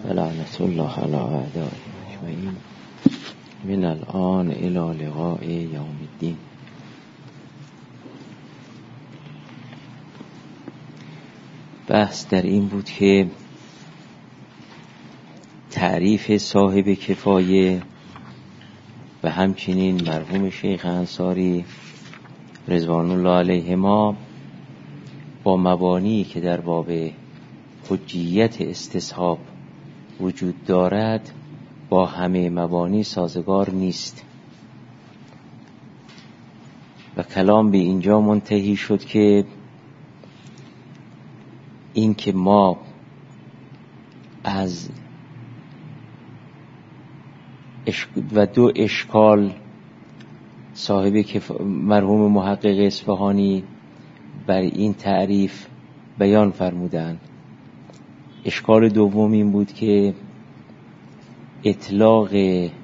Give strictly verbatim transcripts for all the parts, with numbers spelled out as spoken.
و لعنت الله علی اعدائهم اجمعین من الآن الی لقاء یوم الدین. بحث در این بود که تعریف صاحب کفایه و همچنین مرحوم شیخ انصاری رضوان الله علیهما با مبانی که در باب حجیت استصحاب وجود دارد با همه مبانی سازگار نیست و کلام به اینجا منتهی شد که این که ما از و دو اشکال صاحب کف... مرحوم محقق اصفهانی بر این تعریف بیان فرمودند. اشکال دوم این بود که اطلاق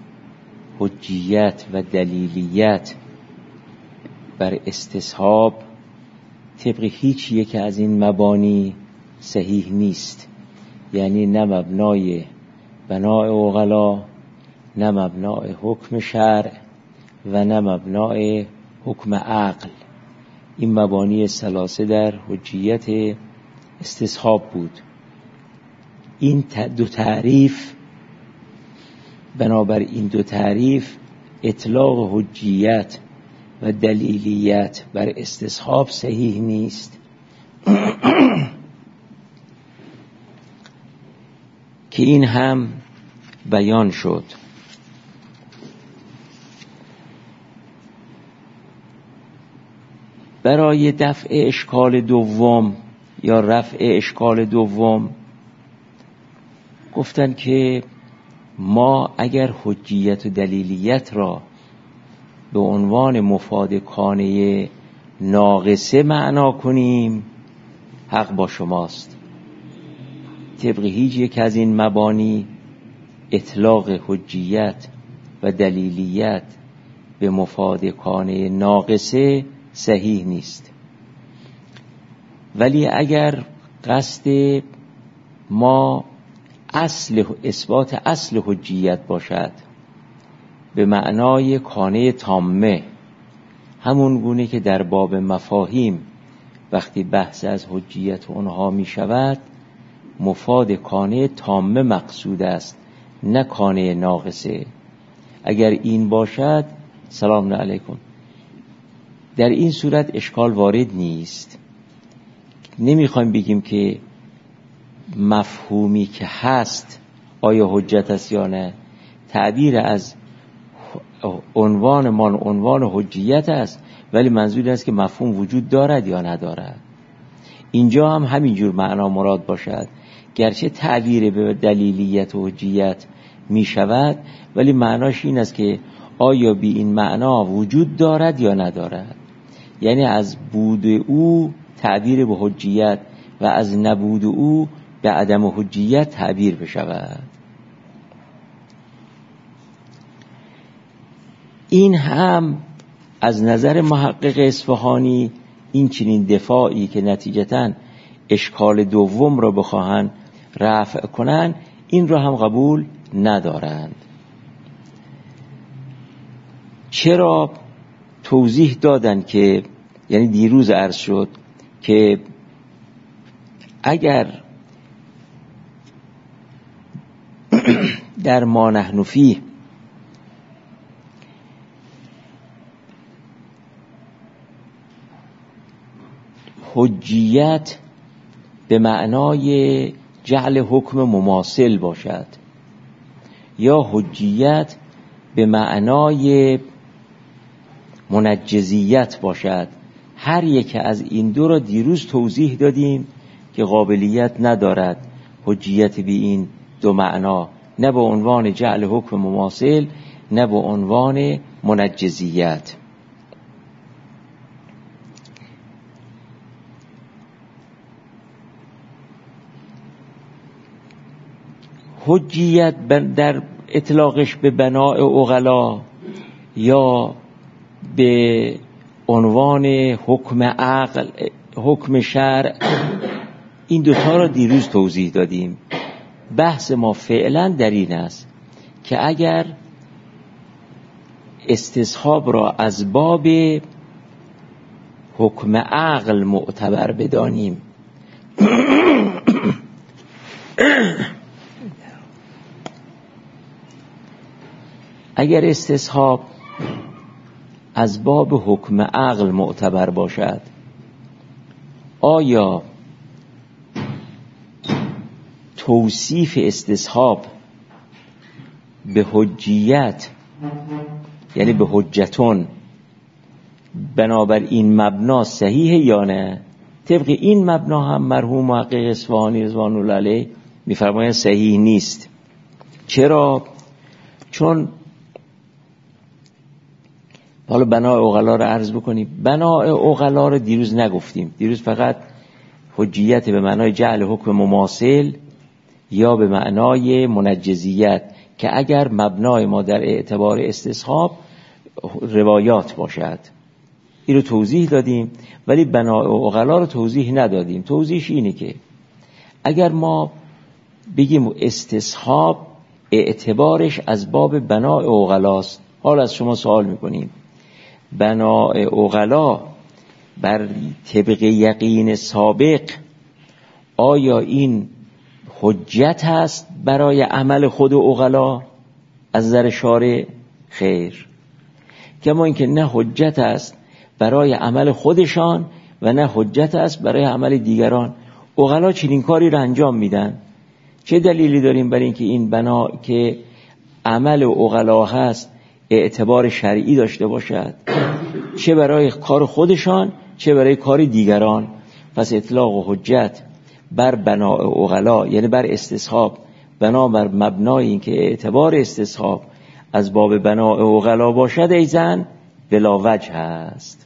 حجیت و دلیلیت بر استصحاب طبق هیچ یک از این مبانی صحیح نیست، یعنی نه مبنای بنای عقلا، نه مبنای حکم شرع و نه مبنای حکم عقل. این مبانی ثلاثه در حجیت استصحاب بود. این دو تعریف بنابر این دو تعریف اطلاق حجیت و دلیلیت بر استصحاب صحیح نیست که این هم بیان شد. برای دفع اشکال دوم یا رفع اشکال دوم گفتن که ما اگر حجیت و دلیلیت را به عنوان مفاد کانه ناقصه معنا کنیم حق با شماست. طبق هیچ یک از این مبانی اطلاق حجیت و دلیلیت به مفاد کانه ناقصه صحیح نیست. ولی اگر قصد ما اصل اثبات اصل حجیت باشد به معنای کانه تامه، همون گونه که در باب مفاهیم وقتی بحث از حجیت اونها می شود مفاد کانه تامه مقصود است نه کانه ناقصه. اگر این باشد سلام علیکم، در این صورت اشکال وارد نیست. نمیخوایم بگیم که مفهومی که هست آیا حجت است یا نه. تعبیر از عنوان ما عنوان حجیت است، ولی منظور است که مفهوم وجود دارد یا ندارد. اینجا هم همینجور معنا مراد باشد، گرچه تعبیر به دلیلیت و حجیت می شود ولی معناش این است که آیا بی این معنا وجود دارد یا ندارد. یعنی از بود او تعبیر به حجیت و از نبود او به عدم حجیت تعبیر بشود. این هم از نظر محقق اصفهانی این چنین دفاعی که نتیجتاً اشکال دوم را بخواهند رفع کنند این را هم قبول ندارند. چرا؟ توضیح دادن که یعنی دیروز عرض شد که اگر در ما نحن فیه حجیت به معنای جعل حکم مماثل باشد یا حجیت به معنای منجزیت باشد، هر یک از این دو را دیروز توضیح دادیم که قابلیت ندارد حجیت به این دو معنا، نه به عنوان جعل حکم مماثل نه به عنوان منجزیت. حجیت در اطلاقش به بناء عقلا یا به عنوان حکم عقل، حکم شرع، این دوتا را دیروز توضیح دادیم بحث ما فعلا در این است که اگر استصحاب را از باب حکم عقل معتبر بدانیم اگر استصحاب از باب حکم عقل معتبر باشد، آیا توصیف استصحاب به حجیت یعنی به حجتون بنابر این مبنا صحیح یا نه؟ طبق این مبنا هم مرحوم محقق اصفهانی رضوان الله علیه می‌فرمایند صحیح نیست. چرا؟ چون حالا بنای عقلا رو عرض بکنیم. بنای عقلا رو دیروز نگفتیم. دیروز فقط حجیت به معنای جعل حکم مماثل یا به معنای منجزیت که اگر مبنای ما در اعتبار استصحاب روایات باشد، این رو توضیح دادیم. ولی بنای عقلا رو توضیح ندادیم. توضیحش اینه که اگر ما بگیم استصحاب اعتبارش از باب بنای عقلاست، حالا از شما سوال میکنیم بنای عقلا بر طبق یقین سابق آیا این حجت هست برای عمل خود عقلا از نظر شارع؟ خیر. کما اینکه نه حجت است برای عمل خودشان و نه حجت است برای عمل دیگران. عقلا چنین کاری را انجام میدن. چه دلیلی داریم برای اینکه این بنا که عمل عقلا هست اعتبار شرعی داشته باشد، چه برای کار خودشان چه برای کار دیگران؟ پس اطلاق و حجت بر بنای عقلا یعنی بر استصحاب بنابر مبنای این که اعتبار استصحاب از باب بنای عقلا باشد ایزن بلا وجه هست.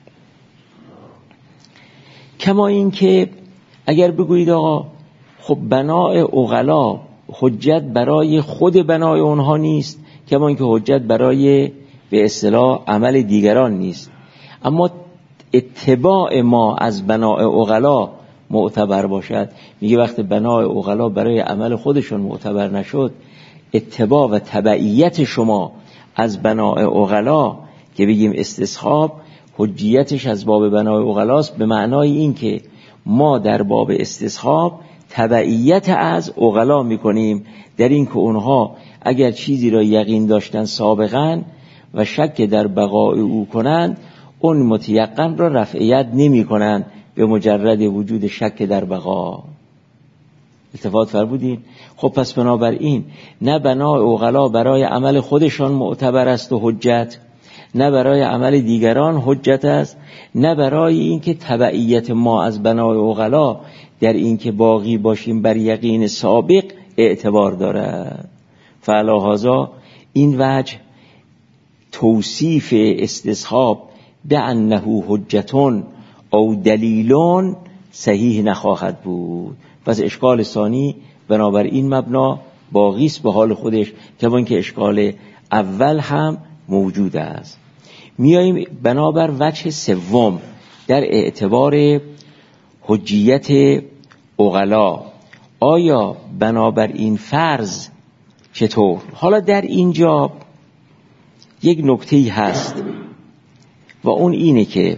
کما این که اگر بگویید آقا خب بنای عقلا حجت برای خود بنای اونها نیست، کما این که حجت برای به اصطلاح عمل دیگران نیست، اما اتباع ما از بنای عقلا معتبر باشد. میگه وقت بنای عقلا برای عمل خودشون معتبر نشد، اتباع و تبعیت شما از بنای عقلا که بگیم استصحاب حجیتش از باب بنای عقلاست، به معنای این که ما در باب استصحاب تبعیت از عقلا میکنیم در این که اونها اگر چیزی را یقین داشتن سابقا و شک در بقای او کنند، اون متیقن را رفعیت نمی کنند به مجرد وجود شک در بقا. التفات فرمودین؟ خب پس بنابراین نه بنای عقلا برای عمل خودشان معتبر است و حجت، نه برای عمل دیگران حجت است، نه برای اینکه تبعیت ما از بنای عقلا در اینکه باقی باشیم بر یقین سابق اعتبار دارد. فعلاهذا این وجه توصیف استصحاب به انه حجتون او دلیلون صحیح نخواهد بود. پس اشکال ثانی بنابر این مبنا باقیست به حال خودش، کما اینکه اشکال اول هم موجود است. میاییم بنابر وجه سوم در اعتبار حجیت عقلا. آیا بنابر این فرض چطور؟ حالا در اینجا یک نکته‌ای هست و اون اینه که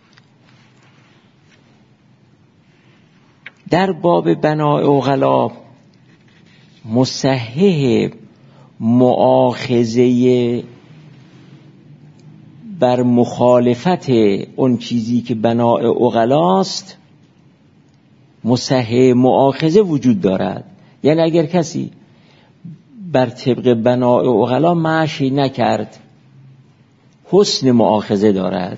در باب بنای عقلا مصحح مؤاخذه بر مخالفت اون چیزی که بنای عقلاست، مصحح مؤاخذه وجود دارد. یعنی اگر کسی بر طبق بنای عقلا معشی نکرد، حسن مؤاخذه دارد.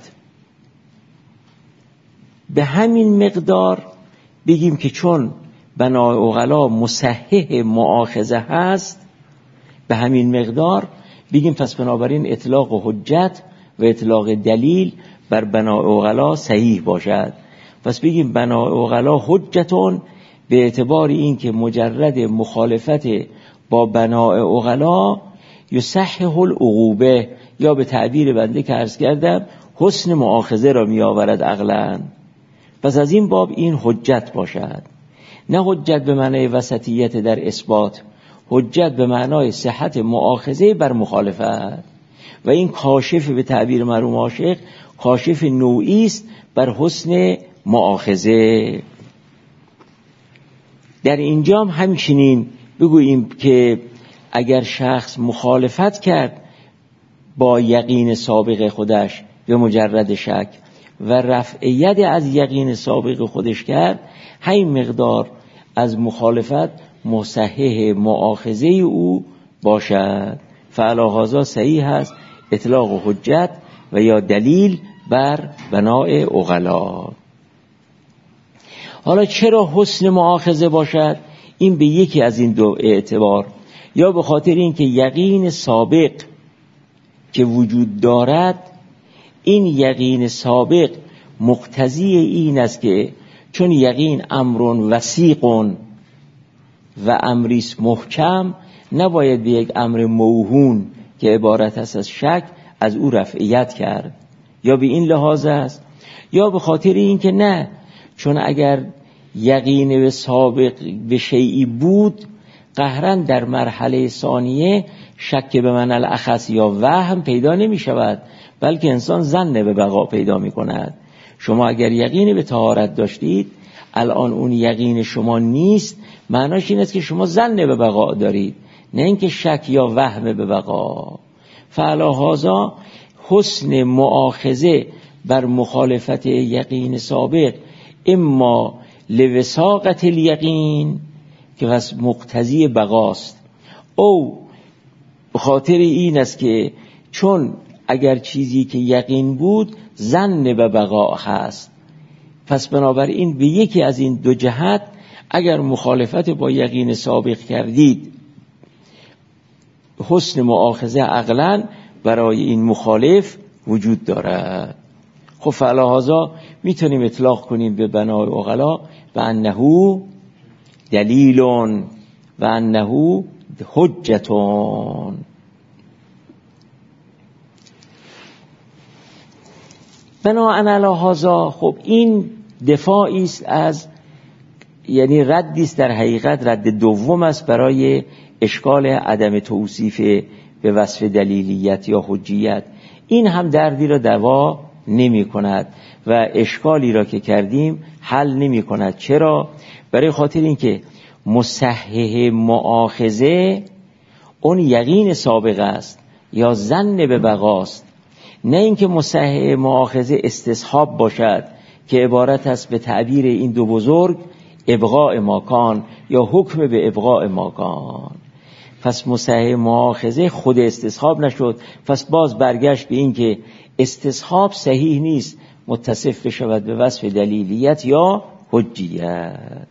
به همین مقدار بگیم که چون بنای عقلا مصحح مؤاخذه هست، به همین مقدار بگیم پس بنابراین اطلاق حجت و اطلاق دلیل بر بنای عقلا صحیح باشد. پس بگیم بنای عقلا حجتون به اعتبار این که مجرد مخالفت با بنای عقلا یصحح العقوبه، یا به تعبیر بنده که عرض کردم حسن مؤاخذه را می آورد عقلاً. پس از این باب این حجت باشد. نه حجت به معنای وسطیت در اثبات، حجت به معنای صحت مؤاخذه بر مخالفت. و این کاشف به تعبیر مرحوم عاشق کاشف نوعی است بر حسن مؤاخذه. در اینجا هم همچنین بگوییم که اگر شخص مخالفت کرد با یقین سابق خودش به مجرد شک و رفع ید از یقین سابق خودش کرد، همین مقدار از مخالفت مصحح مؤاخذه او باشد. فعلی هذا صحیح است اطلاق حجت و یا دلیل بر بناء عقلا. حالا چرا حسن مؤاخذه باشد؟ این به یکی از این دو اعتبار، یا به خاطر اینکه یقین سابق که وجود دارد، این یقین سابق مقتضی این است که چون یقین امر وثیق و امریس محکم، نباید به یک امر موهون که عبارت است از شک از او رفعیت کرد. یا به این لحاظ است، یا به خاطر این که نه، چون اگر یقین به سابق به شیئی بود، قهرن در مرحله ثانیه شک به معنی الاخص یا وهم پیدا نمی شود، بلکه انسان ظن به بقا پیدا می کند. شما اگر یقین به طهارت داشتید، الان اون یقین شما نیست، معناش این است که شما ظن به بقا دارید، نه اینکه شک یا وهم به بقا. فعلی هذا حسن مؤاخذه بر مخالفت یقین سابق اما لوساقت الیقین که واسه مقتضی بقاست، او بخاطر این است که چون اگر چیزی که یقین بود ظن به بقا هست، پس بنابراین به یکی از این دو جهت اگر مخالفت با یقین سابق کردید، حسن مؤاخذه عقلاً برای این مخالف وجود دارد. خب فعلی هذا میتونیم اطلاق کنیم به بنای عقلا و انه دلیل و انه حجتون. بناء علی هذا خب این دفاعی است از، یعنی ردی است در حقیقت، رد دوم است برای اشکال عدم توصیف به وصف دلیلیت یا حجیت. این هم دردی را دوا نمی کند و اشکالی را که کردیم حل نمی کند. چرا؟ برای خاطر اینکه مصحح مؤاخذه اون یقین سابق است یا ظن به بقاست، نه اینکه مصحح مؤاخذه استصحاب باشد که عبارت است به تعبیر این دو بزرگ ابقاء ماکان یا حکم به ابقاء ماکان. پس مصحح مؤاخذه خود استصحاب نشد، پس باز برگشت به این که استصحاب صحیح نیست متصف بشود به وصف دلیلیت یا حجیت.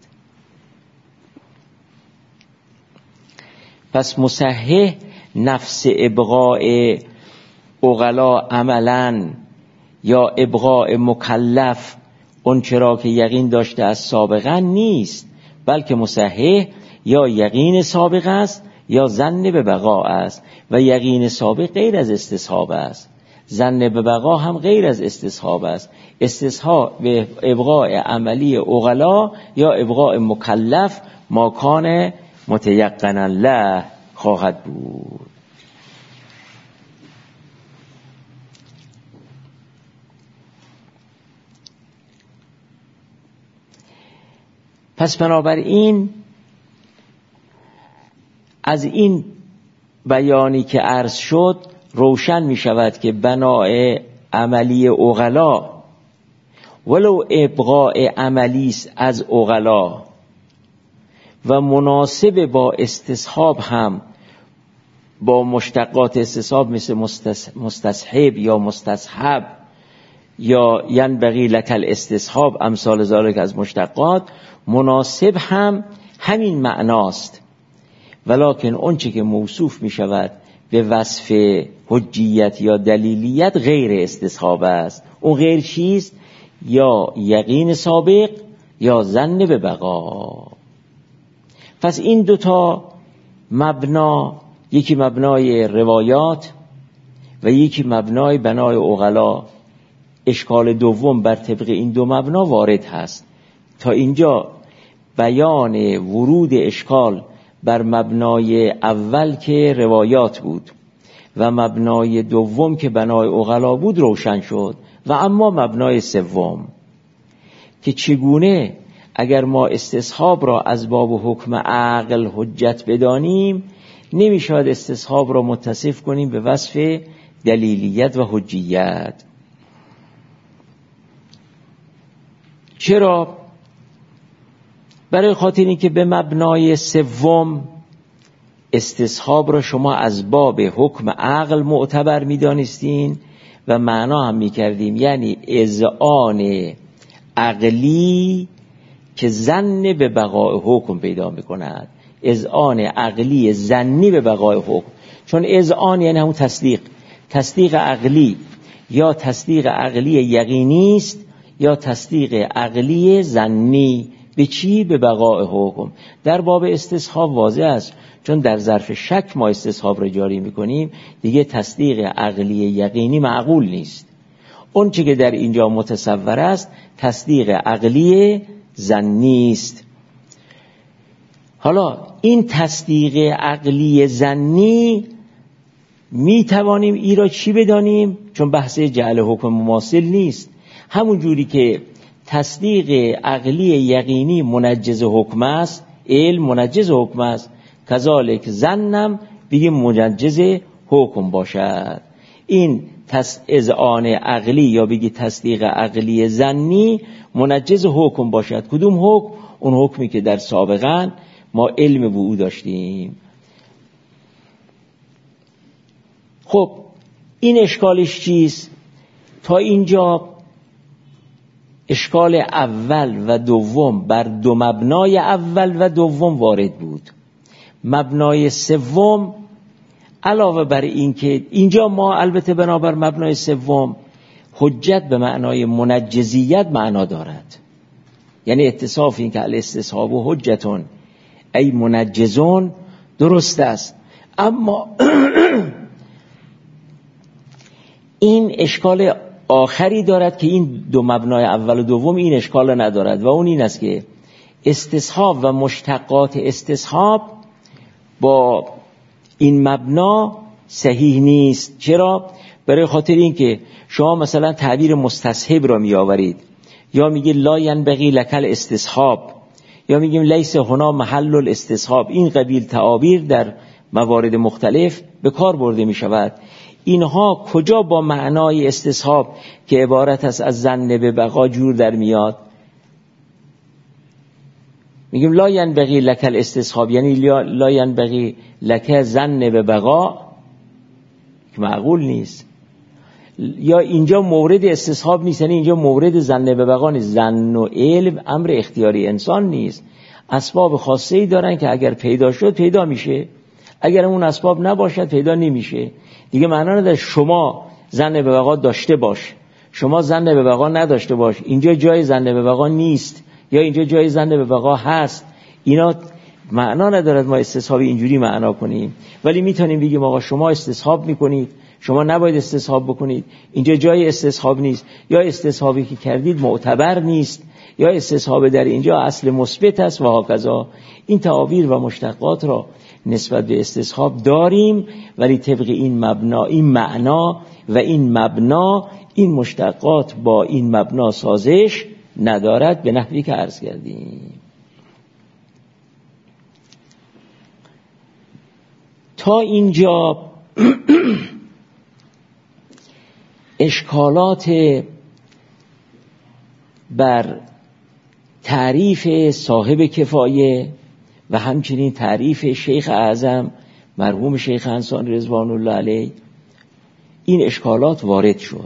پس مصحح نفس ابقاء عقلا عملا یا ابقاء مکلف اون چرا که یقین داشته از سابقا نیست، بلکه مصحح یا یقین سابق است یا ظن به بقا است و یقین سابق غیر از استصحاب است، ظن به بقا هم غیر از استصحاب است. استصحاب به ابقاء عملی عقلا یا ابقاء مکلف ماکان متیقنا له خواهد بود. پس بنابراین از این بیانی که عرض شد روشن می شود که بنای عملی عقلا ولو ابقاء عملی است از عقلا و مناسب با استصحاب هم با مشتقات استصحاب مثل مستصحب یا مستصحب یا ینبغی لک الاستصحاب امثال ذالک از مشتقات، مناسب هم همین معناست، ولکن اون چه که موصوف می شود به وصف حجیت یا دلیلیت غیر استصحاب است. اون غیر چیست؟ یا یقین سابق یا ظن به بقا. پس این دوتا مبنا، یکی مبنای روایات و یکی مبنای بنای عقلا، اشکال دوم بر طبق این دو مبنا وارد هست. تا اینجا بیان ورود اشکال بر مبنای اول که روایات بود و مبنای دوم که بنای عقلا بود روشن شد. و اما مبنای سوم که چگونه اگر ما استصحاب را از باب حکم عقل حجت بدانیم، نمیشود استصحاب را متصف کنیم به وصف دلیلیت و حجیت. چرا؟ برای خاطر این که به مبنای سوم استصحاب را شما از باب حکم عقل معتبر می‌دانستین و معنا هم می‌کردیم، یعنی اذعان عقلی که ظن به بقای حکم پیدا می‌کند، اذعان عقلی ظنی به بقای حکم. چون اذعان یعنی همون تصدیق، تصدیق عقلی یا تصدیق عقلی یقینی است یا تصدیق عقلی ظنی. به چی؟ به بقای حکم. در باب استصحاب واضح است، چون در ظرف شک ما استصحاب را جاری میکنیم، دیگه تصدیق عقلی یقینی معقول نیست. اون چی که در اینجا متصور است تصدیق عقلی ظنی است. حالا این تصدیق عقلی ظنی می توانیم ای را چی بدانیم؟ چون بحث جعل حکم مماثل نیست. همون جوری که تصدیق عقلی یقینی منجز حکم است، علم منجز حکم است، کذالک ظنم بگیم منجز حکم باشد. این اذعان عقلی یا بگی تصدیق عقلی ظنی منجز حکم باشد. کدوم حکم؟ اون حکمی که در سابقا ما علم به او داشتیم. خب این اشکالش چیست؟ تا اینجا اشکال اول و دوم بر دو مبنای اول و دوم وارد بود. مبنای سوم علاوه بر این که اینجا ما البته بنابر مبنای سوم حجت به معنای منجزیت معنا دارد، یعنی اتصاف این که الاستصحاب و حجتون ای منجزون درست است، اما این اشکال آخری دارد که این دو مبنای اول و دوم این اشکال ندارد و اون این است که استصحاب و مشتقات استصحاب با این مبنا صحیح نیست. چرا؟ برای خاطر این که شما مثلا تعبیر مستصحب را می آورید یا میگه لا ینبغی لکل استصحاب یا میگیم لیس هنا محل الاستصحاب. این قبیل تعابیر در موارد مختلف به کار برده می شود. اینها کجا با معنای استصحاب که عبارت است از ظن به بقا جور در میاد؟ میگیم لا ینبغی لکل استصحاب یعنی لا ینبغی لک ظن به بقا که معقول نیست. یا اینجا مورد استصحاب نیست، یعنی اینجا مورد ظن به بقا نیست. ظن و علم امر اختیاری انسان نیست، اسباب خاصه‌ای دارن که اگر پیدا شد پیدا میشه، اگر اون اسباب نباشد پیدا نمیشه. دیگه معنا نداره شما ظن به بقا داشته باش، شما ظن به بقا نداشته باش، اینجا جای ظن به بقا نیست یا اینجا جای ظن به بقا هست. اینا معنا ندارد ما استصحابی اینجوری معنا کنیم، ولی میتونیم بگیم آقا شما استصحاب میکنید، شما نباید استصحاب بکنید، اینجا جای استصحاب نیست، یا استصحابی که کردید معتبر نیست، یا استصحاب در اینجا اصل مثبت است و هکذا. این تعابیر و مشتقات را نسبت به استصحاب داریم، ولی طبق این مبنا این معنا و این مبنا این مشتقات با این مبنا سازش ندارد به نحوی که عرض کردیم. تا اینجا اشکالات بر تعریف صاحب کفایه و همچنین تعریف شیخ اعظم مرحوم شیخ انصاری رضوان الله علیه، این اشکالات وارد شد.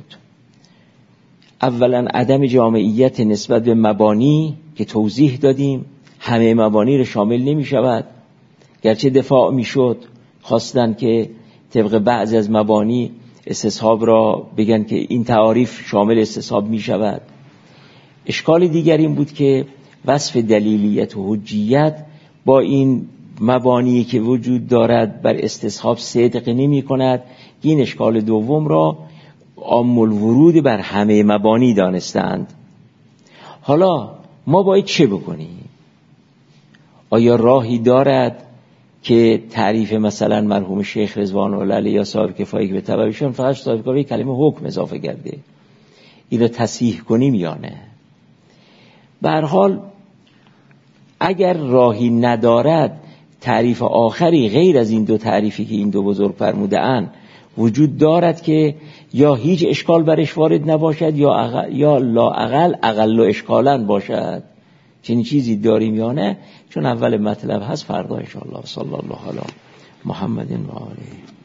اولا عدم جامعیت نسبت به مبانی که توضیح دادیم، همه مبانی را شامل نمی شود، گرچه دفاع می شد خواستن که طبق بعض از مبانی استصحاب را بگن که این تعاریف شامل استصحاب می شود. اشکال دیگر این بود که وصف دلیلیت و حجیت با این مبانی که وجود دارد بر استصحاب صدق نمی کند. این اشکال دوم را عام الورود بر همه مبانی دانستند. حالا ما باید چه بکنیم؟ آیا راهی دارد که تعریف مثلا مرحوم شیخ رضوان الله علیه یا صاحب کفایی که به تبعشون فقط صاحب کفایی کلمه حکم اضافه کرده، این رو تصحیح کنیم یا نه؟ به هر حال اگر راهی ندارد، تعریف آخری غیر از این دو تعریفی که این دو بزرگ فرموده اند وجود دارد که یا هیچ اشکال برش وارد نباشد یا اقل یا لااقل اقل و اشکالاً باشد. چنین چیزی داریم یا نه؟ چون اول مطلب هست، فردا ان شاء الله. صلی الله علی محمد و آله.